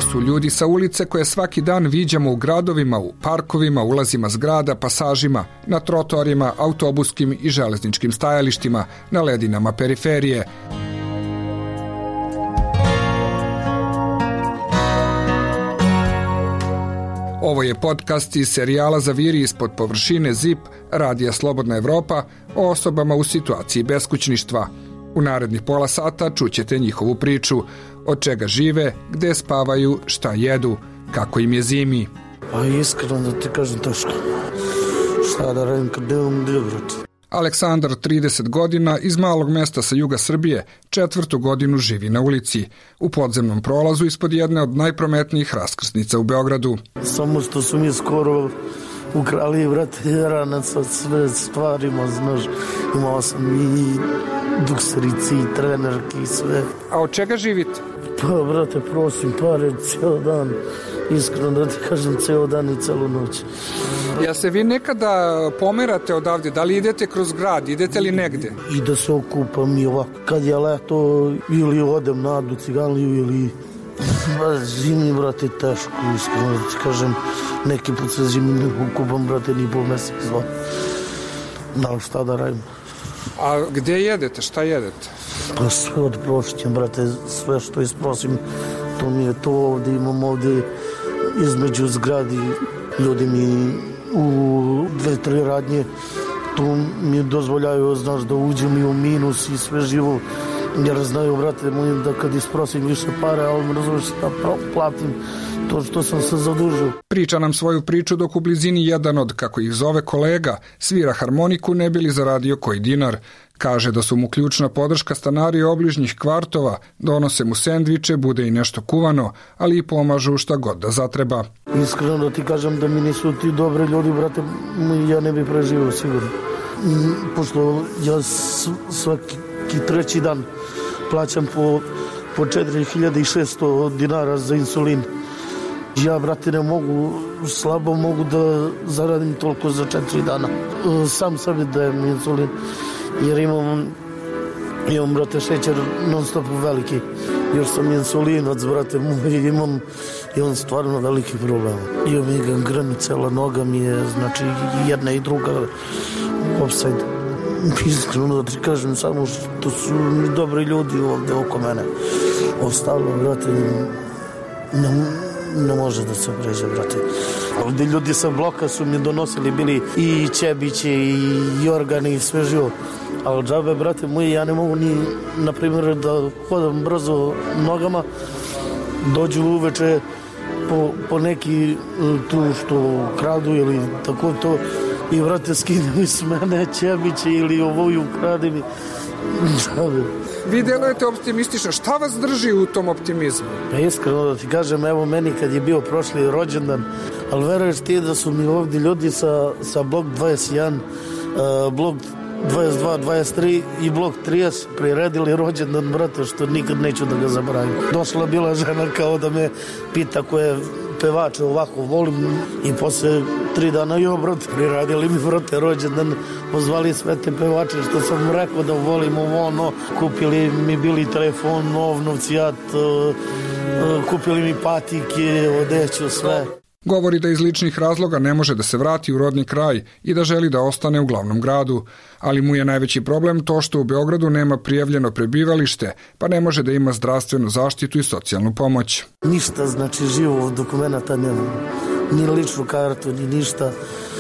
su ljudi sa ulice koje svaki dan viđamo u gradovima, u parkovima, ulazima zgrada, pasažima, na trotoarima, autobuskim i železničkim stajalištima, na ledinama periferije. Ovo je podcast iz serijala Zaviri ispod površine ZIP, radija Slobodna Evropa, o osobama u situaciji beskućništva. U narednih pola sata čućete njihovu priču, od čega žive, gde spavaju, šta jedu, kako im je zimi. Pa iskreno da ti kažem teško. Šta da radim kad nemam gdje, brate. Aleksandar, 30 godina, iz malog mesta sa juga Srbije, 4. godinu živi na ulici, u podzemnom prolazu ispod jedne od najprometnijih raskrsnica u Beogradu. Samo što su mi skoro ukrali, brate, ranac od sve stvarima, znaš. Imao sam i dukserici, i trenerki, i sve. A od čega živite? Pa, brate, prosim pare cijel dan. Iskreno da ti kažem, ceo dan i celu noć. Ja se vi nekada pomerate odavde? Da li idete kroz grad? Idete li negde? I da se okupam i ovako. Kad je leto, ili odem na Adu Ciganliju, ili... Zimi, brate, teško, iskreno da ti kažem. Neki put se zimi ne okupam, brate, ni po mesec, dva. Da, šta da radim? A gde jedete? Šta jedete? Pa sve od prošćem, brate, sve što isprosim, to mi je to ovdje, imam ovdje između zgradi, ljudi mi u 2-3 radnje, tu mi dozvoljaju, znaš, da uđem i u minus i sve živo, jer znaju, brate moji, da kad isprosim više pare, ali me razumiješ da platim to što sam se zadužio. Priča nam svoju priču dok u blizini jedan od, kako ih zove, kolega svira harmoniku ne bi li zaradio koji dinar. Kaže da su mu ključna podrška stanari obližnjih kvartova, donose mu sendviče, bude i nešto kuvano, ali i pomažu šta god da zatreba. Iskreno da ti kažem da mi nisu ti dobri ljudi, brate, ja ne bi preživio sigurno. Pošto ja svaki treći dan plaćam po 4600 dinara za insulin. Ja, brate, ne mogu, slabo mogu da zaradim toliko za 4 dana. Sam sebi dajem insulin, jer imam, brate, šećer non stop veliki. Još sam insulinac, brate, imam stvarno veliki problem. Imam i gangrenu, cela noga mi je, znači, jedna i druga offside. Iskreno da ti kažem, samo što su dobri ljudi ovdje oko mene. Ostalo, brate, ne može da se pređe, brate. Ovdje ljudi sa bloka su mi donosili, bili i Čebiće, i Jorgani, i sve živo. Ali džabe, brate moji, ja ne mogu ni, na primjer, da hodam brzo nogama, dođu uveče po neki tu što kradu ili tako to, i, brate, skinu iz mene Čebiće ili ovoju krade mi. Džabe. Vi delujete optimistično. Šta vas drži u tom optimizmu? Pa iskreno da ti kažem, evo meni kad je bio prošli rođendan, ali veruješ ti da su mi ovdje ljudi sa blok 21, blok 22, 23 i blok 30 priredili rođendan, brate, što nikad neću da ga zaboravim. Došla bila žena kao da me pita koje pevače ovako volim i posle 3 dana i brate, priradili mi, brate, rođendan, pozvali sve te pevače što sam rekao da volim ono, kupili mi bili telefon, nov, novcijat, kupili mi patike, odeću, sve. Govori da iz ličnih razloga ne može da se vrati u rodni kraj i da želi da ostane u glavnom gradu, ali mu je najveći problem to što u Beogradu nema prijavljeno prebivalište, pa ne može da ima zdravstvenu zaštitu i socijalnu pomoć. Ništa, znači, živog dokumenta nema, ni ličnu kartu, ni ništa.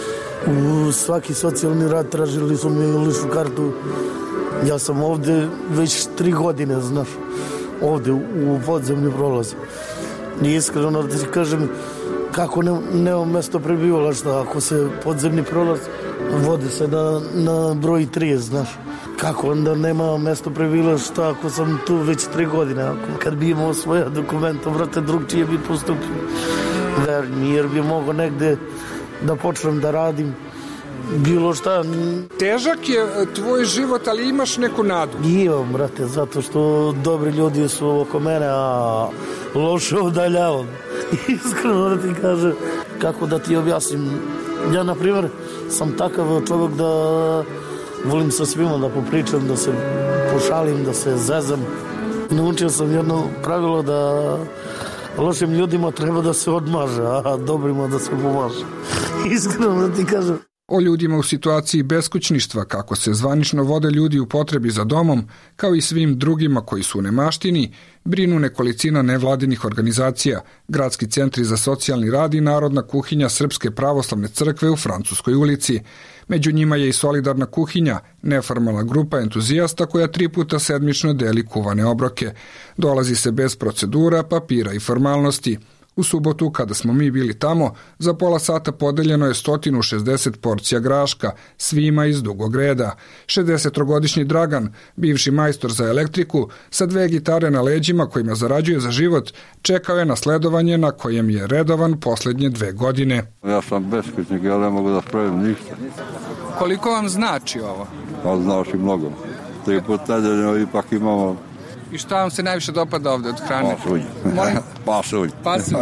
U svaki socijalni rad tražili su mi ličnu kartu. Ja sam ovdje već 3 godine, znaš, ovdje u podzemni prolaz. I iskreno da ti kažem, kako nema mjesto prebivališta, ako se podzemni prolaz vodi se na broj 30, znaš. Kako onda nema mjesto prebivališta ako sam tu već 3 godine? Kad bi imao svoje dokumenta, brate, drugčije bi postupio. Jer bi mogao negde da počnem da radim bilo šta. Težak je tvoj život, ali imaš neku nadu? Imam, brate, zato što dobri ljudi su oko mene, a loše udaljavam. Iskreno da ti kažem, kako da ti objasnim. Ja, na primjer, sam takav čovjek da volim sa svima da popričam, da se pošalim, da se zezam. Naučio sam jedno pravilo da Lošim ljudima treba da se odmaže, a dobrima da se pomaže. Iskreno da ti kažem. O ljudima u situaciji beskućništva, kako se zvanično vode ljudi u potrebi za domom, kao i svim drugima koji su u nemaštini, brinu nekolicina nevladinih organizacija, gradski centri za socijalni rad i Narodna kuhinja Srpske pravoslavne crkve u Francuskoj ulici. Među njima je i Solidarna kuhinja, neformalna grupa entuzijasta koja 3 puta sedmično deli kuvane obroke. Dolazi se bez procedura, papira i formalnosti. U subotu, kada smo mi bili tamo, za pola sata podeljeno je 160 porcija graška, svima iz dugog reda. 63-godišnji Dragan, bivši majstor za elektriku, sa 2 gitare na leđima kojima zarađuje za život, čekao je na sledovanje na kojem je redovan poslednje 2 godine. Ja sam beskućnik, ja ne mogu da spravim ništa. Koliko vam znači ovo? Pa znači mnogo. 3 puta nedeljno ipak imamo. I šta vam se najviše dopada ovde od hrane? Pasulj. Pasulj. Pasulj.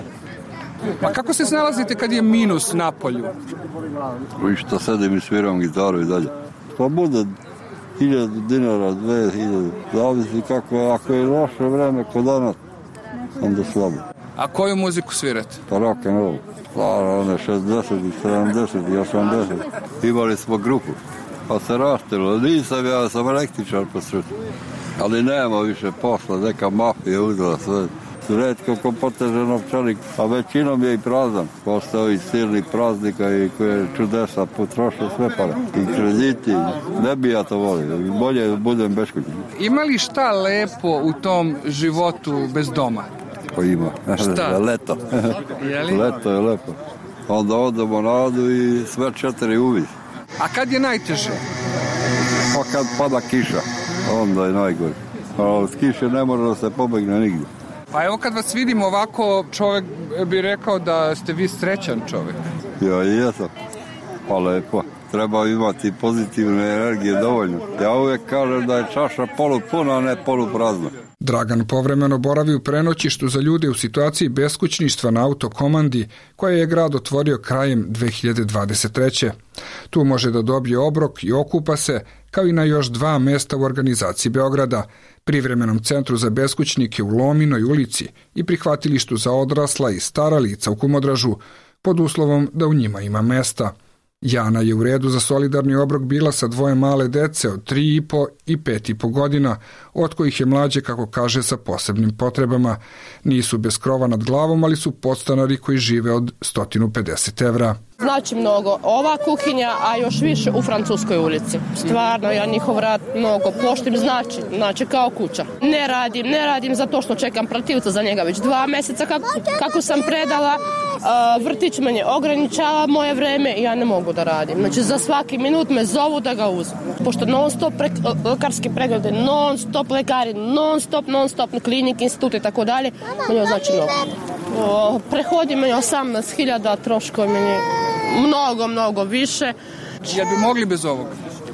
Pa kako se snalazite kad je minus na polju? I što sedim i sviram gitaru i dalje. Pa bude 1000 dinara, 2000, zavisi kako, ako je loše vreme kod danas, onda slabo. A koju muziku svirate? Pa rock and roll. One 60, 70 i 80. Imali smo grupu, pa se raštilo. Nisam ja, sam električar po sreću. Ali nema više posla, neka mafija uzela sve. Redko ko poteže novčanik, a većinom je i prazan. Posle ovih silnih praznika i koje čudesa potroše sve pare. I krediti, ne bi ja to volio, bolje budem beskućnik. Ima li šta lepo u tom životu bez doma? Pa ima. Šta? Leto. Leto je lepo. Onda odemo na Adu i sve 4 uvid. A kad je najteže? Pa kad pada kiša, onda je najgore. A od kiše ne može da se pobegne nigdje. Pa evo kad vas vidim ovako, čovjek bi rekao da ste vi srećan čovjek. Ja i jesam. Pa lepo. Treba imati pozitivne energije dovoljno. Ja uvijek kažem da je čaša polupuna, a ne poluprazna. Dragan povremeno boravi u prenoćištu za ljude u situaciji beskućništva na autokomandi koje je grad otvorio krajem 2023. Tu može da dobije obrok i okupa se, kao i na još 2 mesta u organizaciji Beograda, privremenom centru za beskućnike u Lominoj ulici i prihvatilištu za odrasla i stara lica u Kumodražu, pod uslovom da u njima ima mesta. Jana je u redu za solidarni obrok bila sa 2 male dece od 3,5 i 5,5 godina, od kojih je mlađe, kako kaže, sa posebnim potrebama. Nisu bez krova nad glavom, ali su podstanari koji žive od 150 evra. Znači mnogo ova kuhinja, a još više u Francuskoj ulici. Stvarno, ja njihov rad mnogo poštim, znači kao kuća. Ne radim zato što čekam protivca za njega već 2 meseca kako sam predala. Vrtić me ograničava moje vreme i ja ne mogu da radim. Znači za svaki minut me zovu da ga uzmem. Pošto non stop lekarski preglede, non stop lekari, non stop klinik, institut i tako dalje, meni znači mnogo. Prehodi meni 18.000, troškovi meni mnogo više. Jel bi mogli bez ovoga?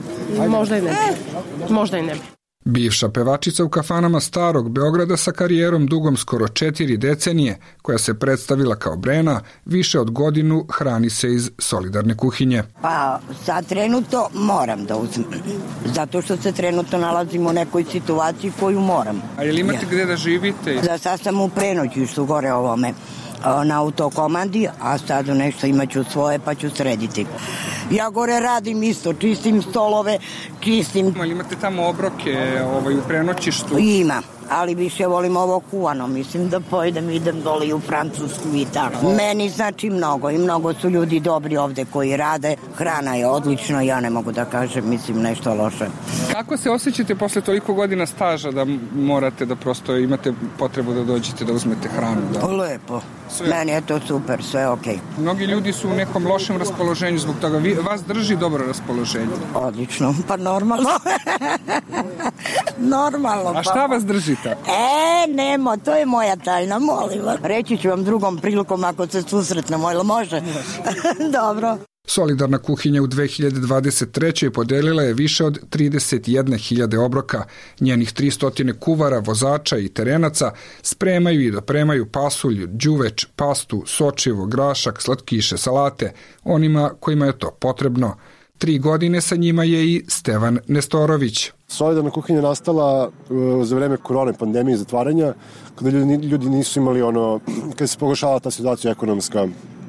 Možda i ne bi. Bivša pevačica u kafanama starog Beograda sa karijerom dugom skoro 4 decenije, koja se predstavila kao Brena, više od godinu hrani se iz solidarne kuhinje. Pa sad trenutno moram da uzmem, zato što se trenutno nalazim u nekoj situaciji koju moram. A jel imate gde da živite? Za sad sam u prenoćištu gore ovome na autokomandi, a sad nešto imaću svoje pa ću srediti. Ja gore radim isto, čistim stolove, čistim... Imate tamo obroke u prenoćištu? Ima, ali više volim ovo kuvano. Mislim da pojedem, idem dole u Francusku i tako. Meni znači mnogo i mnogo su ljudi dobri ovde koji rade. Hrana je odlična, ja ne mogu da kažem, mislim nešto loše. Kako se osjećate posle toliko godina staža da morate da prosto imate potrebu da dođete da uzmete hranu? Da? Lepo. Sve. Meni je to super, sve okej. Mnogi ljudi su u nekom lošem raspoloženju zbog toga. Vas drži dobro raspoloženje? Odlično, pa normalno. Normalno. A šta vas drži tako? Nemo, to je moja tajna, molim vas. Reći ću vam drugom prilikom ako se susretnemo, jel može? Dobro. Solidarna kuhinja u 2023. podelila je više od 31.000 obroka. Njenih 300 kuvara, vozača i terenaca spremaju i dopremaju pasulj, đuveč, pastu, sočivo, grašak, slatkiše, salate, onima kojima je to potrebno. 3 godine sa njima je i Stevan Nestorović. Solidarna kuhinja nastala za vreme korone, pandemije i zatvaranja, kada ljudi nisu imali kada se pogoršala ta situacija ekonomska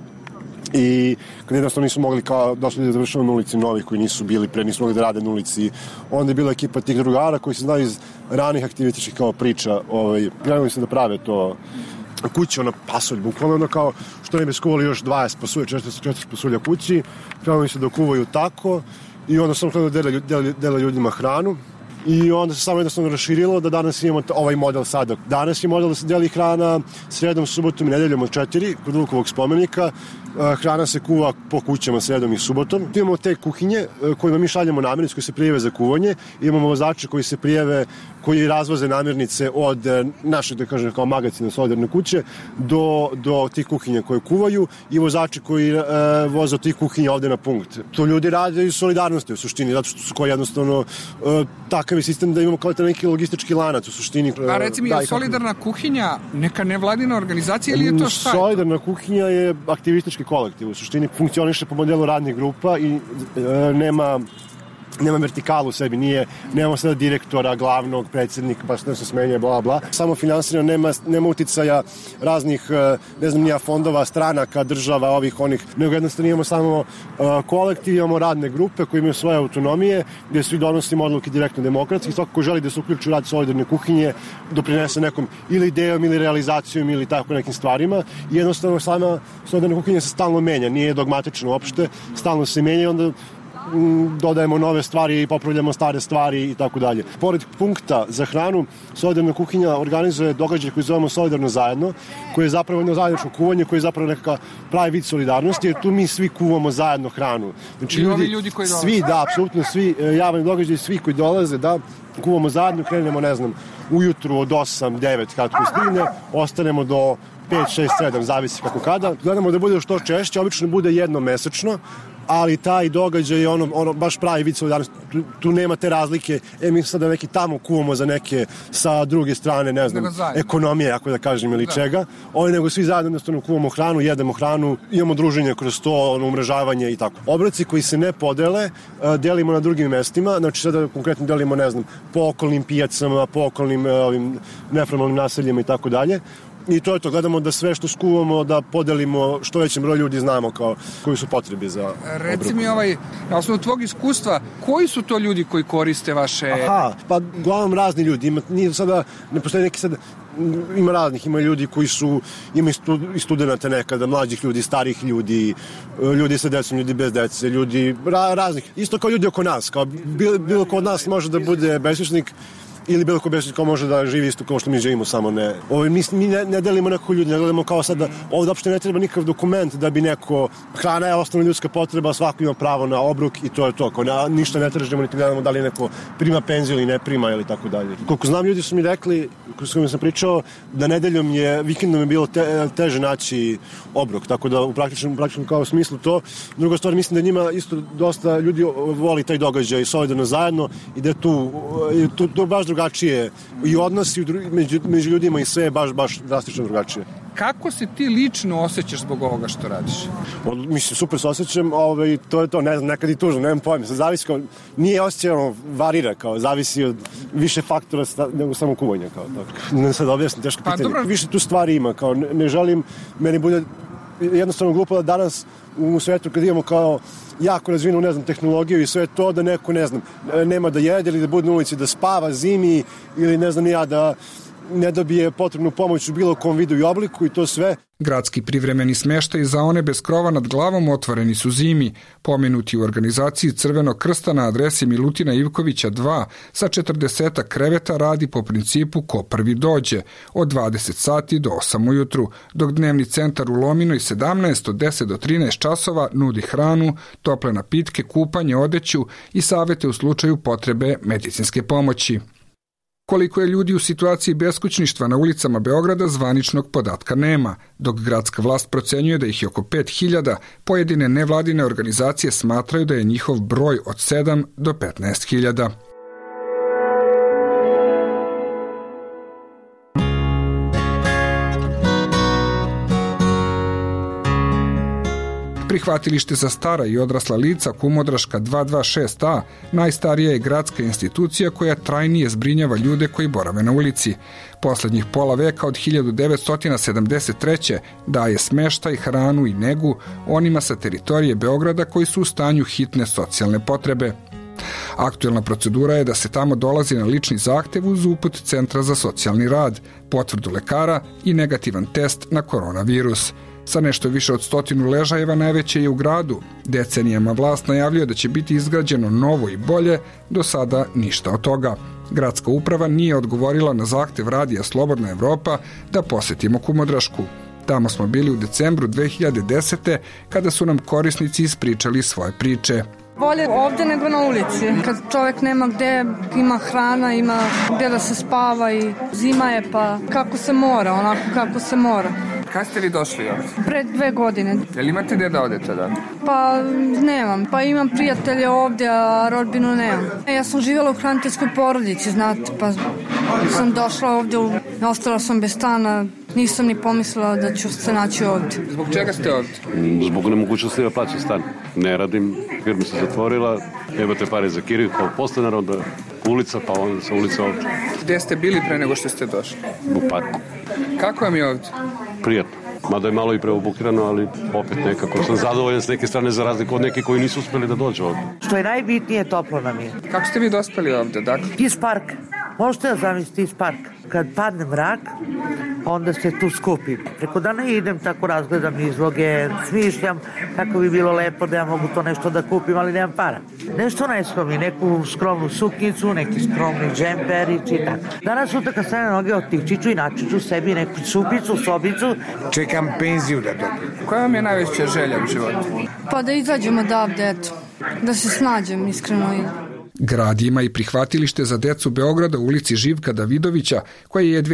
i kada jednostavno nisu mogli došli da završavaju na ulici novi koji nisu bili pre, nisu mogli da rade na ulici. Onda je bila ekipa tih drugara koji se znaju iz ranih aktivističkih priča. Krenuli se da prave to kuće, pasulj, bukvalno kao što ne bi skuvali još 20 pasulja, 40 pasulja kući. Krenuli se da kuvaju tako i onda sam krenuo da dele ljudima hranu. I onda se samo jednostavno raširilo da danas imamo ovaj model sada. Danas je model da se deli hrana sredom, subotom i nedeljom od 4 kod Vukovog spomenika. Hrana se kuva po kućama sredom i subotom. Tu imamo te kuhinje kojima mi šaljemo namirnice koji se prijave za kuvanje. Imamo vozače koji se prijave, koji razvoze namirnice od našeg, da kažem, kao magacina solidarne kuće do tih kuhinja koje kuvaju i vozači koji voze od tih kuhinja ovde na punkt. To ljudi rade iz solidarnosti u suštini, zato što su koji jednostavno takav je sistem da imamo kao neki logistički lanac u suštini. A reci mi, je solidarna kuhinja neka nevladina organizacija ili je to šta? Solidarna kuhinja je aktivistički kolektiv. U suštini funkcioniše po modelu radnih grupa i nema vertikalu u sebi, nemamo sada direktora, glavnog, predsjednika, pa što se smenje, bla, bla. Samo finansirano, nema uticaja raznih, ne znam, nija fondova, stranaka, država, ovih, onih, nego jednostavno imamo samo kolektiv, imamo radne grupe koje imaju svoje autonomije, gde svi donosimo odluke direktno demokratski, svako ko želi da se uključi u rad solidarne kuhinje, doprinese nekom ili idejom, ili realizacijom, ili tako nekim stvarima. I jednostavno sama solidarna kuhinja se stalno menja, nije dogmatično uopšte, stalno se menja i onda dodajemo nove stvari i popravljamo stare stvari i tako dalje. Pored punkta za hranu, solidarna kuhinja organizuje događaj koji zovemo Solidarno zajedno, koji je zapravo jedno zajedničko kuvanje, koji je zapravo nekakav pravi vid solidarnosti, jer tu mi svi kuvamo zajedno hranu. Znači, ljudi koji dolaze? Svi, da, apsolutno svi javni događaj, svi koji dolaze, da, kuvamo zajedno, krenemo, ne znam, ujutru od 8, 9, kako stigne, ostanemo do 5, 6, 7, zavisi kako kada. Gledamo da bude što češće, obično bude jednom mesečno, ali taj događaj je baš pravi vid solidarnosti. Tu nema te razlike, mi sada neki tamo kuvamo za neke sa druge strane, ne znam, ekonomije, ako da kažem, ili čega. Nego svi zajedno jednostavno kuvamo hranu, jedemo hranu, imamo druženje kroz to, umrežavanje i tako. Obroci koji se ne podele, delimo na drugim mestima, znači sada konkretno delimo, ne znam, po okolnim pijacama, po okolnim neformalnim naseljima i tako dalje. I to je to, gledamo da sve što skuvamo da podelimo što većem broju ljudi, znamo koji su potrebi za obrok. Reci mi na osnovu tvog iskustva, koji su to ljudi koji koriste vaše... Pa uglavnom razni ljudi, ne postoji neki sad, ima raznih, ima ljudi koji ima i studenta nekada, mlađih ljudi, starih ljudi, ljudi sa decom, ljudi bez dece, ljudi raznih, isto kao ljudi oko nas, kao bilo ko od nas može da bude beskućnik, ili bilo ko beskućnik ko može da živi isto kao što mi živimo, samo ne. Mi ne delimo neko ljudi, ne delimo kao sad da ovdje uopšte ne treba nikakav dokument da bi neko, hrana je osnovna ljudska potreba, svako ima pravo na obrok i to je to. Ništa ne tražimo, niti gledamo da li neko prima penziju ili ne prima ili tako dalje. Koliko znam, ljudi su mi rekli, s kojima sam pričao, da nedeljom vikendom je bilo teže naći obrok, tako da u praktičnom kao smislu to. Druga stvar, mislim da njima isto dosta ljudi voli taj događaj solidarno zajedno i da je tu baš drugačije i odnosi među ljudima i sve je baš drastično drugačije. Kako se ti lično osjećaš zbog ovoga što radiš? Mislim, super se osjećam, to je to, ne znam, nekad i tužno, nemam pojma, zavisi kao, nije osjećaj, varira, kao, zavisi od više faktora nego samo kuvanja, kao, tako. Ne sad objasnim, teško pitanje. Više tu stvari ima, kao, ne želim, meni bude jednostavno glupo da danas u svetu kad imamo kao jako razvinu, ne znam, tehnologiju i sve to, da neko, ne znam, nema da jede ili da bude na ulici, da spava zimi ili ne znam ja, da ne dobije potrebnu pomoć u bilo kom vidu i obliku i to sve. Gradski privremeni smeštaj za one bez krova nad glavom otvoreni su zimi, pomenuti u organizaciji Crvenog krsta na adresi Milutina Ivkovića 2 sa 40 kreveta radi po principu ko prvi dođe od 20 sati do 8 ujutru, dok dnevni centar u Lominoj 17 od 10 do 13 časova nudi hranu, tople napitke, kupanje, odeću i savete u slučaju potrebe medicinske pomoći. Koliko je ljudi u situaciji beskućništva na ulicama Beograda, zvaničnog podatka nema, dok gradska vlast procenjuje da ih je oko 5.000, pojedine nevladine organizacije smatraju da je njihov broj od 7 do 15.000. Prihvatilište za stara i odrasla lica Kumodraška 226A najstarija je gradska institucija koja trajnije zbrinjava ljude koji borave na ulici. Poslednjih pola veka od 1973. daje smeštaj, hranu i negu onima sa teritorije Beograda koji su u stanju hitne socijalne potrebe. Aktuelna procedura je da se tamo dolazi na lični zahtev uz uput Centra za socijalni rad, potvrdu lekara i negativan test na koronavirus. Sa nešto više od 100 ležajeva najveće je u gradu. Decenijama vlast najavljuje da će biti izgrađeno novo i bolje, do sada ništa od toga. Gradska uprava nije odgovorila na zahtev Radija Slobodna Evropa da posetimo Kumodrašku. Tamo smo bili u decembru 2010. kada su nam korisnici ispričali svoje priče. Bolje ovdje nego na ulici. Kad čovjek nema gde, ima hrana, ima gde da se spava i zima je pa kako se mora, onako kako se mora. Kad ste vi došli ovdje? Pre 2 godine. Jel imate gde da odete da? Pa nemam. Pa imam prijatelje ovdje, a rodbinu nemam. Ja sam živjela u hraniteljskoj porodici, znate, pa sam došla ovdje, ostala sam bez stana. Nisam ni pomislila da ću se naći ovdje. Zbog čega ste ovdje? Zbog nemogućnosti da plaćam stan. Ne radim, firma se zatvorila, nemate pare za kiriju kao podstanar, onda ulica, pa onda sa ulica ovdje. Gdje ste bili pre nego što ste došli? U parku. Kako vam je ovdje? Prijatno. Mada je malo i preobukirano, ali opet nekako sam zadovoljan s neke strane za razliku od nekih koji nisu uspjeli da dođu ovdje. Što je najbitnije, toplo nam je. Kako ste vi dospeli ovdje, dakle? Iz parka. Možete da zamislite iz parka. Kad padne mrak, onda se tu skupim. Preko dana idem, tako razgledam izloge, smišljam kako bi bilo lepo da ja mogu to nešto da kupim, ali nemam para. Nešto najskromni, neku skromnu suknicu, neki skromni džemper i čitak. Danas sutra kad stane noge otići ću i naći ću sebi neku supicu, sobicu. Čekam penziju da dobijem. Koja vam je najveća želja u životu? Pa da izađemo odavde, eto. Da se snađem, iskreno. Grad ima i prihvatilište za decu Beograda u ulici Živka Davidovića, koje je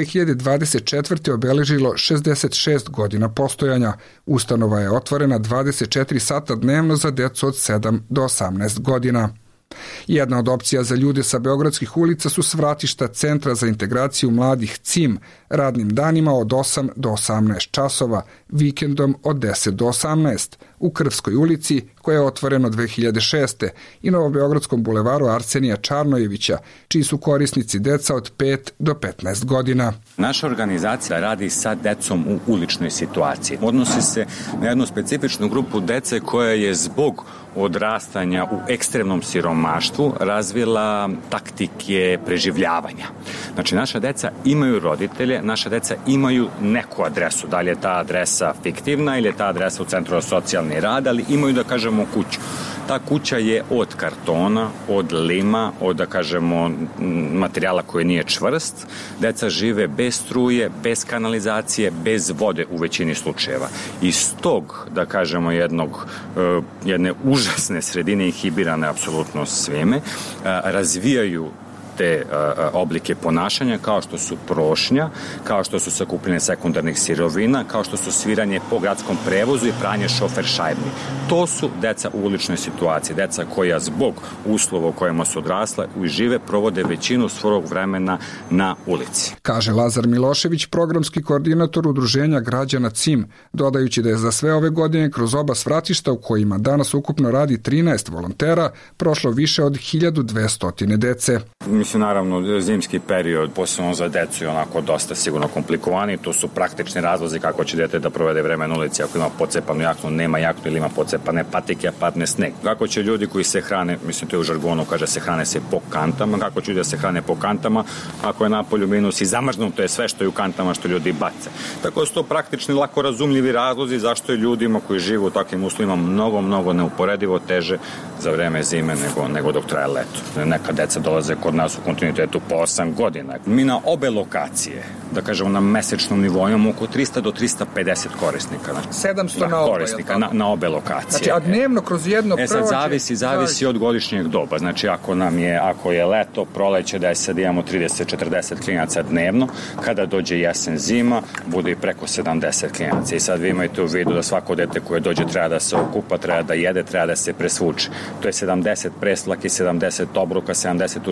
2024. obeležilo 66 godina postojanja. Ustanova je otvorena 24 sata dnevno za decu od 7 do 18 godina. Jedna od opcija za ljude sa beogradskih ulica su svratišta Centra za integraciju mladih CIM, radnim danima od 8 do 18 časova, vikendom od 10 do 18, u Krvskoj ulici, koja je otvoreno 2006. i Novobeogradskom bulevaru Arsenija Čarnojevića, čiji su korisnici deca od 5 do 15 godina. Naša organizacija radi sa decom u uličnoj situaciji. Odnosi se na jednu specifičnu grupu dece koja je zbog odrastanja u ekstremnom siromaštvu razvila taktike preživljavanja. Znači, naša deca imaju roditelje, naša deca imaju neku adresu, da li je ta adresa fiktivna ili je ta adresa u Centru za socijalni rad, ali imaju, da kažemo, kuću. Ta kuća je od kartona, od lima, od, da kažemo, materijala koji nije čvrst. Deca žive bez struje, bez kanalizacije, bez vode u većini slučajeva. Iz tog, da kažemo, jedne užasne sredine, inhibirane apsolutno svime, razvijaju te oblike ponašanja kao što su prošnja, kao što su sakupljanje sekundarnih sirovina, kao što su sviranje po gradskom prevozu i pranje šofer šajbni. To su deca u uličnoj situaciji, deca koja zbog uslova u kojima su odrasla i žive provode većinu svog vremena na ulici. Kaže Lazar Milošević, programski koordinator udruženja građana CIM, dodajući da je za sve ove godine kroz oba svratišta u kojima danas ukupno radi 13 volontera prošlo više od 1200 dece. Mislim, naravno, zimski period, posebno za decu, je onako dosta sigurno komplikovani. To su praktični razlozi kako će dete da provede vreme na ulici ako ima pocepanu jaknu, nema jaknu ili ima pocepane patike, a padne sneg. Kako će ljudi koji se hrane, mislim, to je u žargonu, kaže se hrane se po kantama, kako će ljudi da se hrane po kantama ako je napolju minus i zamrznuto je sve što je u kantama što ljudi bace. Tako da su to praktični, lako razumljivi razlozi zašto je ljudima koji žive u takvim uslovima mnogo neuporedivo teže za vreme zime nego dok traje leto. Neka deca dolaze kod nas u kontinuitetu po 8 godina. Mi na obe lokacije, da kažemo na mesečnom nivou, imamo oko 300 do 350 korisnika. 700 na oba, korisnika na obe lokacije. Znači, a dnevno kroz jedno prođe? Sad zavisi od godišnjeg doba. Znači, ako je leto, proleće, da sad imamo 30-40 klinaca dnevno, kada dođe jesen, zima, bude i preko 70 klinaca. I sad vi imate u vidu da svako dete koje dođe treba da se okupa, treba da jede, treba da se presvuče. To je 70 preslaki, 70 obruka, 70 ušinja,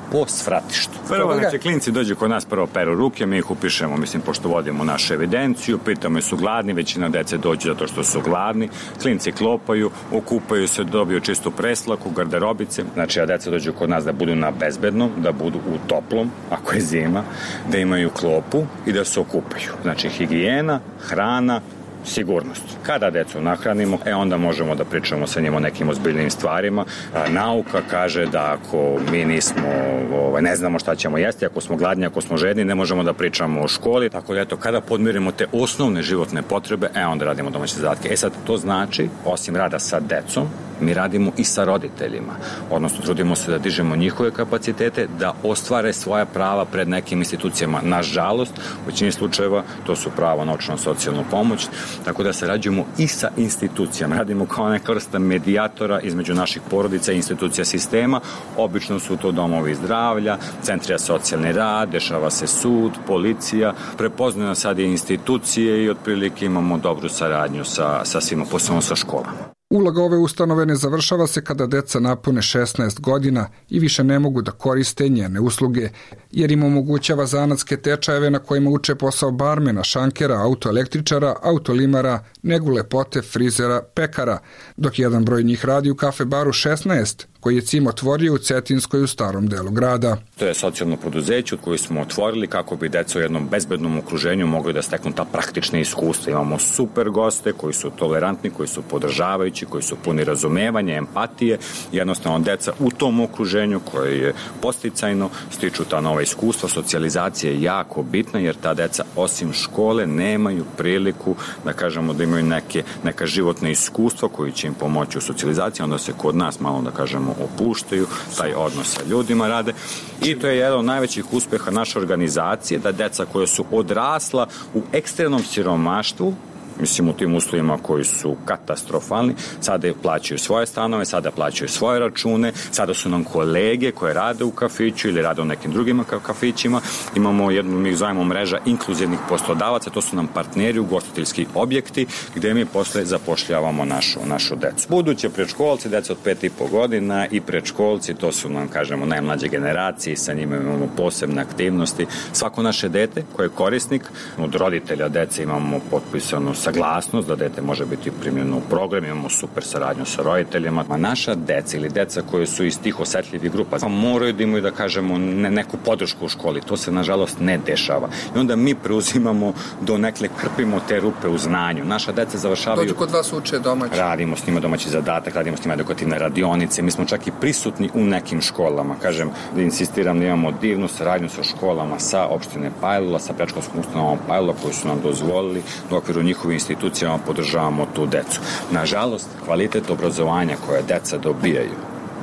po svratištu. Prvo, znači, klinci dođu kod nas, prvo peru ruke, mi ih upišemo, pošto vodimo našu evidenciju, pitamo je su gladni, većina dece dođu zato što su gladni, klinci klopaju, okupaju se, dobiju čistu preslaku, garderobice, znači, a deca dođu kod nas da budu na bezbednom, da budu u toplom, ako je zima, da imaju klopu i da se okupaju. Znači, higijena, hrana, sigurnost. Kada decu nahranimo, onda možemo da pričamo sa njima o nekim ozbiljnim stvarima. Nauka kaže da ako mi nismo, ne znamo šta ćemo jesti, ako smo gladni, ako smo žedni, ne možemo da pričamo o školi. Tako da, kada podmirimo te osnovne životne potrebe, onda radimo domaće zadatke. Sad, to znači, osim rada sa decom, mi radimo i sa roditeljima. Odnosno, trudimo se da dižemo njihove kapacitete, da ostvare svoja prava pred nekim institucijama. Nažalost, u većini slučajeva to su pravo na naučno-socijalnu pomoć, tako da sarađujemo i sa institucijama. Radimo kao neka vrsta medijatora između naših porodica i institucija sistema. Obično su to domovi zdravlja, centri za socijalni rad, dešava se sud, policija, prepoznaju sad i institucije i otprilike imamo dobru saradnju sa svima, posebno sa školama. Uloga ove ustanove ne završava se kada deca napune 16 godina i više ne mogu da koriste njene usluge, jer im omogućava zanatske tečajeve na kojima uče posao barmena, šankera, autoelektričara, autolimara, negu lepote, frizera, pekara, dok jedan broj njih radi u kafe baru 16, koji je CIM otvorio u Cetinskoj u starom delu grada. To je socijalno preduzeće koje smo otvorili kako bi deca u jednom bezbednom okruženju mogli da steknu ta praktična iskustva. Imamo super goste koji su tolerantni, koji su podržavajući, koji su puni razumevanja, empatije. Jednostavno, deca u tom okruženju koje je posticajno stiču ta nova iskustva. Socijalizacija je jako bitna jer ta deca osim škole nemaju priliku da kažemo da imaju neka životna iskustva koji će im pomoći u socijalizaciji. Onda se kod nas malo da kažemo opuštaju, taj odnos sa ljudima rade i to je jedan od najvećih uspeha naše organizacije, da deca koja su odrasla u ekstremnom siromaštvu, u tim uslovima koji su katastrofalni, sada plaćaju svoje stanove, sada plaćaju svoje račune, sada su nam kolege koje rade u kafiću ili rade u nekim drugim kafićima. Imamo jednu, mi zovemo mreža inkluzivnih poslodavaca, to su nam partneri, ugostiteljski objekti, gde mi posle zapošljavamo našu decu. Buduće predškolci, deca od 5,5 godina i predškolci, to su nam, kažemo, najmlađe generacije, sa njima imamo posebne aktivnosti. Svako naše dete koje je korisnik, od roditelja dece imamo potpisanu saglasnost da dete može biti primljeno u program, imamo super saradnju sa roditeljima. A naša deca ili deca koje su iz tih osetljivih grupa moraju da imaju, da kažemo, neku podršku u školi. To se, nažalost, ne dešava. I onda mi preuzimamo do nekle, krpimo te rupe u znanju. Naša deca završavaju... Dođu kod vas uče domaći. Radimo s njima domaći zadatak, radimo s njima edukativne radionice. Mi smo čak i prisutni u nekim školama. Kažem, da insistiram da imamo divnu saradnju sa školama, sa opštine Pajlula, sa predškolskom ustanovom Pajlula, koji su nam dozvolili da u okviru njihovih institucijama podržavamo tu decu. Nažalost, kvalitet obrazovanja koje deca dobijaju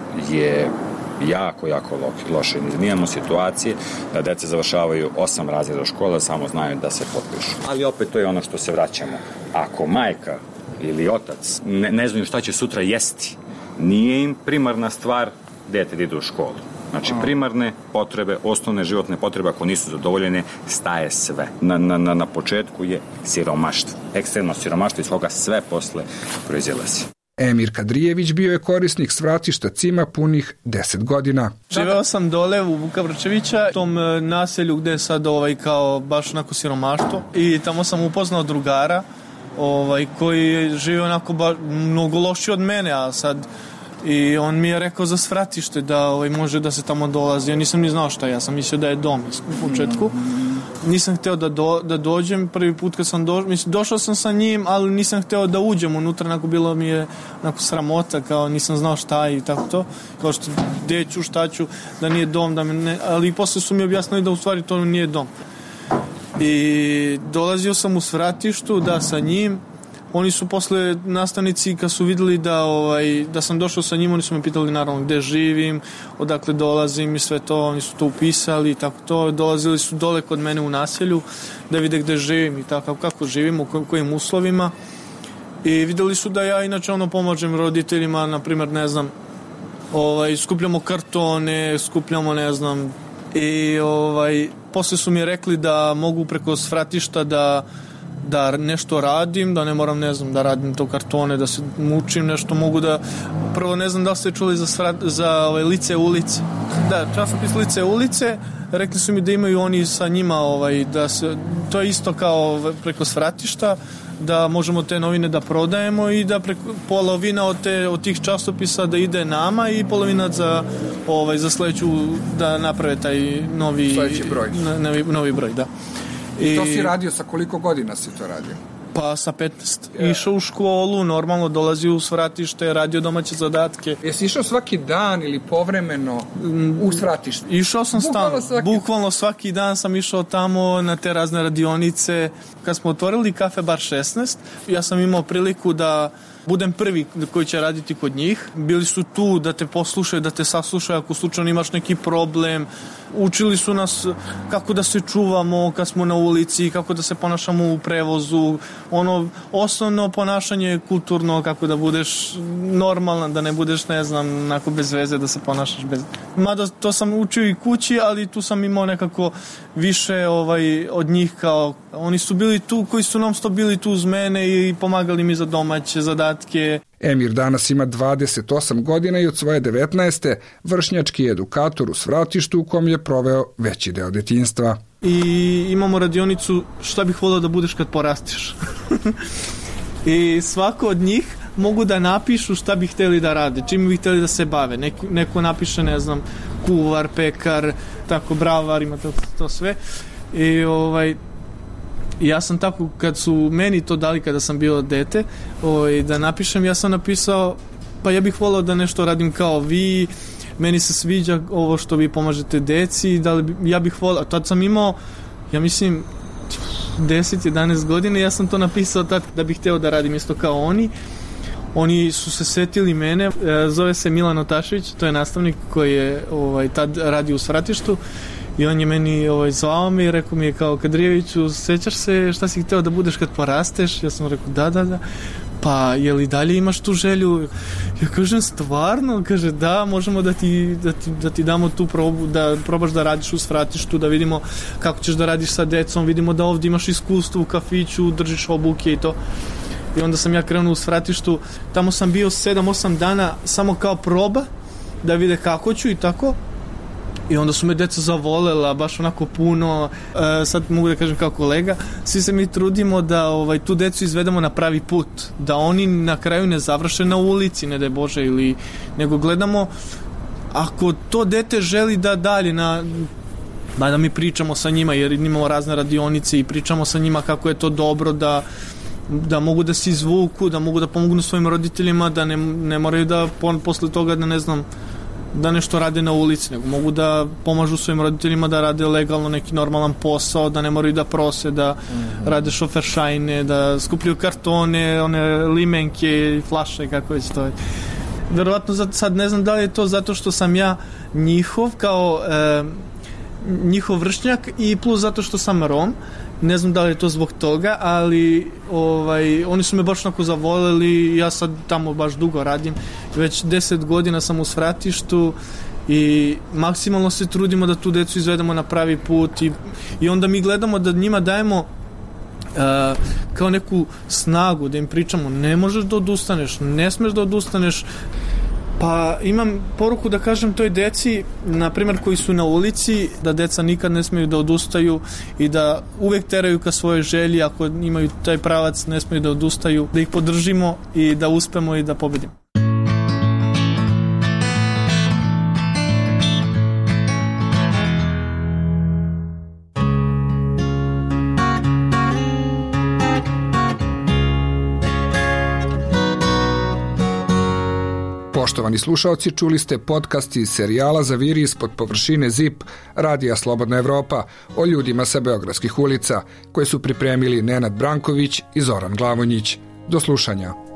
je jako loše. Mi imamo situacije da deca završavaju 8 razreda škola, samo znaju da se potpišu. Ali opet to je ono što se vraćamo. Ako majka ili otac ne znaju šta će sutra jesti, nije im primarna stvar dete da ide u školu. Znači, primarne potrebe, osnovne životne potrebe, ako nisu zadovoljene, staje sve. Na početku je siromaštvo. Ekstremno siromaštvo iz koga sve posle proizilazi. Emir Kadrijević bio je korisnik svratišta CIM-a punih 10 godina. Živeo sam dole u Vuka Vrčevića, u tom naselju gde je sad kao baš onako siromaštvo, i tamo sam upoznao drugara koji žive onako mnogo lošiji od mene, a sad i on mi je rekao za svratište da može da se tamo dolazi. Ja nisam ni znao šta, ja sam mislio da je dom u početku. Nisam hteo da dođem, prvi put kad sam došao sam sa njim, ali nisam hteo da uđem unutra, bilo mi je sramota, kao nisam znao šta i tako to, kao što gde ću, šta ću, da nije dom, ali posle su mi objasnili da u stvari to nije dom. I dolazio sam u svratištu, sa njim. Oni su posle nastavnici, kad su videli da sam došao sa njim, oni su me pitali naravno gde živim, odakle dolazim i sve to, oni su to upisali i tako to. Dolazili su dole kod mene u naselju da vide gde živim i tako, kako živim, u kojim uslovima. I videli su da ja inače pomažem roditeljima, na primjer, ne znam, skupljamo kartone, skupljamo, ne znam, i posle su mi rekli da mogu preko svratišta da da nešto radim, da ne moram, ne znam, da radim to kartone, da se mučim nešto, mogu da, prvo ne znam da li ste čuli za Lice ulice. Da, časopis Lice ulice, rekli su mi da imaju oni sa njima, da se, to je isto kao preko svratišta, da možemo te novine da prodajemo i da polovina od tih časopisa da ide nama i polovina za sledeću da naprave taj novi broj, da. I to si radio, sa koliko godina si to radio? Pa sa 15. Išao u školu, normalno dolazio u svratište, radio domaće zadatke. Jesi išao svaki dan ili povremeno u svratište? Išao sam bukvalno svaki dan sam išao tamo na te razne radionice. Kad smo otvorili Kafe Bar 16, ja sam imao priliku da budem prvi koji će raditi kod njih. Bili su tu da te poslušaju, da te saslušaju ako slučajno imaš neki problem. Učili su nas kako da se čuvamo kad smo na ulici, kako da se ponašamo u prevozu, osnovno ponašanje kulturno, kako da budeš normalan, da ne budeš, ne znam, onako bez veze, da se ponašaš bez... Mada to sam učio i kući, ali tu sam imao nekako više od njih, kao oni su bili tu, koji su non stop bili tu uz mene i pomagali mi za domaće zadatke. Emir danas ima 28 godina i od svoje 19. vršnjački je edukator u svratištu u kom je proveo veći deo detinjstva. I imamo radionicu šta bih volio da budeš kad porastiš. I svako od njih mogu da napišu šta bi hteli da rade, čim bi hteli da se bave. Neko napiše, ne znam, kuvar, pekar, tako, bravar, ima to sve. I ja sam tako, kad su meni to dali kada sam bio dete, da napišem, ja sam napisao, pa ja bih volao da nešto radim kao vi, meni se sviđa ovo što vi pomažete deci, ja bih volao, tad sam imao, ja mislim, 10-11 godina, ja sam to napisao tad da bih hteo da radim isto kao oni. Oni su se setili mene, zove se Milan Otašević, to je nastavnik koji je tad radio u svratištu. I on je meni zvao me i rekao mi je kao, Kadrijeviću, sećaš se šta si hteo da budeš kad porasteš? Ja sam rekao da. Pa je li dalje imaš tu želju? Ja kažem, stvarno? Kaže, da, možemo da ti damo tu probu, da probaš da radiš u svratištu, da vidimo kako ćeš da radiš sa decom, vidimo da ovdje imaš iskustvo u kafiću, držiš obuke i to. I onda sam ja krenuo u svratištu, tamo sam bio 7-8 dana samo kao proba, da vide kako ću i tako. I onda su me deca zavolela, baš onako puno, sad mogu da kažem kao kolega, svi se mi trudimo da tu decu izvedemo na pravi put, da oni na kraju ne završe na ulici, ne daj Bože, nego gledamo, ako to dete želi da dalje da mi pričamo sa njima, jer imamo razne radionice i pričamo sa njima kako je to dobro, da mogu da se izvuku, da mogu da pomognu svojim roditeljima, da ne moraju da posle toga da ne znam, da nešto rade na ulici, nego mogu da pomažu svojim roditeljima da rade legalno neki normalan posao, da ne moraju da prose, da rade šoferšajne, da skupljaju kartone, one limenke, flaše, kako već to je. Verovatno sad ne znam da li je to zato što sam ja njihov kao njihov vršnjak i plus zato što sam Rom. Ne znam da li je to zbog toga, ali oni su me baš onako zavoleli, ja sad tamo baš dugo radim, već 10 godina sam u svratištu i maksimalno se trudimo da tu decu izvedemo na pravi put i onda mi gledamo da njima dajemo kao neku snagu, da im pričamo, ne možeš da odustaneš, ne smeš da odustaneš. Pa imam poruku da kažem toj deci, na primjer koji su na ulici, da deca nikad ne smeju da odustaju i da uvek teraju ka svojoj želji, ako imaju taj pravac ne smeju da odustaju, da ih podržimo i da uspemo i da pobedimo. Poštovani slušaoci, čuli ste podcast iz serijala Za viri ispod površine ZIP Radija Slobodna Evropa o ljudima sa beogradskih ulica, koje su pripremili Nenad Branković i Zoran Glavonjić. Do slušanja.